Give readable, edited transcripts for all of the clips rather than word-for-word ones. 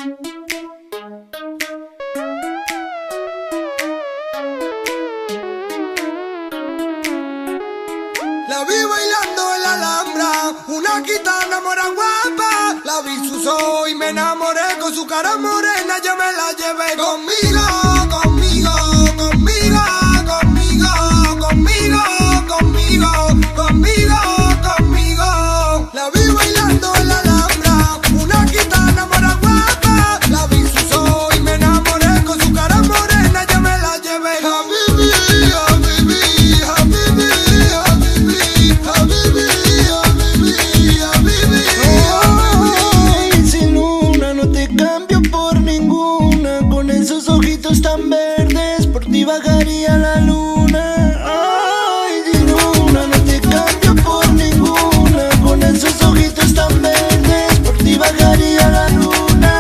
La vi bailando en la Alhambra, una gitana mora guapa. La vi su ojos y me enamoré, con su cara morena yo me la llevé conmigo, conmigo, conmigo, conmigo, conmigo, conmigo, conmigo, conmigo. La vi bailando en la Alhambra, una gitana mora guapa. La vi sus ojos y me enamoré, con su cara morena yo me la llevé. Habibi, habibi, habibi, habibi, habibi, habibi, habibi. Ay, sin luna no te cambio por ninguna. Con esos ojitos tan verdes, por ti bajaría la luna. Ay, sin luna no te cambio por ninguna. Con esos ojitos tan verdes, por ti bajaría la luna.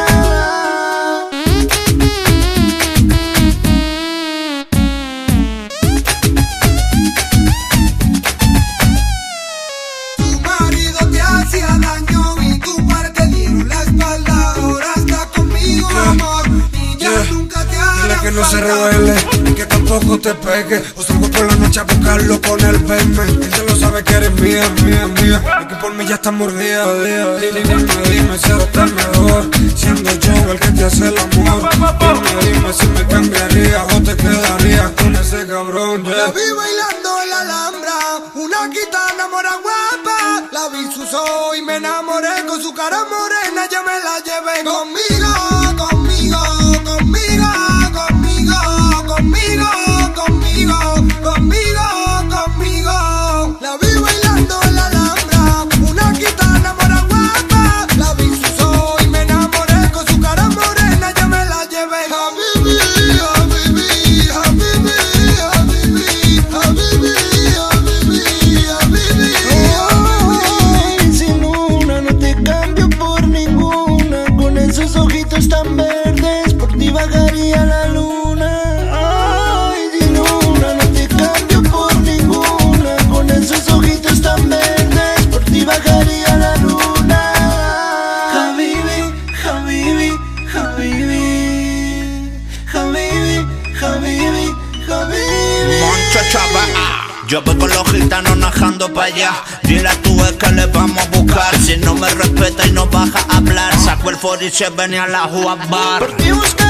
Tu marido te hacía daño y tu par te dieron la espalda. Ahora está conmigo, amor, y ya nunca te hará Dile que no se falta. revele y que tampoco te pegue. O salgo por la noche a buscarlo con el verme. Él te lo sabe que eres mía, mía, mía. Y que por mí ya está mordida, día. Dime si eres mejor, siendo yo el que te hace el amor. Dime si me cambiarías o te quedarías con ese cabrón, La yeah. vi bailando en la Alhambra, una gitana mora guapa. La vi sus ojos y me enamoré, con su cara morena yo me la llevé conmigo, conmigo, conmigo, conmigo, conmigo, conmigo, conmigo, conmigo. La vi bailando en la Alhambra, una gitana mora guapa. La vi sus ojos y me enamoré, con su cara morena yo me la llevé. Habibi, habibi, habibi, habibi, habibi, habibi, habibi. Ay, sin luna no te cambio por ninguna. Con esos ojitos tan verdes, por ti bajaría la luna. Ay, sin luna no te cambio por ninguna. Con esos ojitos tan verdes, por ti bajaría la luna. Habibi, habibi, habibi, habibi, habibi, habibi. Moncho chapa, yo voy con los gitanos najando pa' allá. Dile a tu ex que le vamos a buscar. Si no me respeta y no baja a hablar, saco el 47 y a la jugar bar. Por ti busca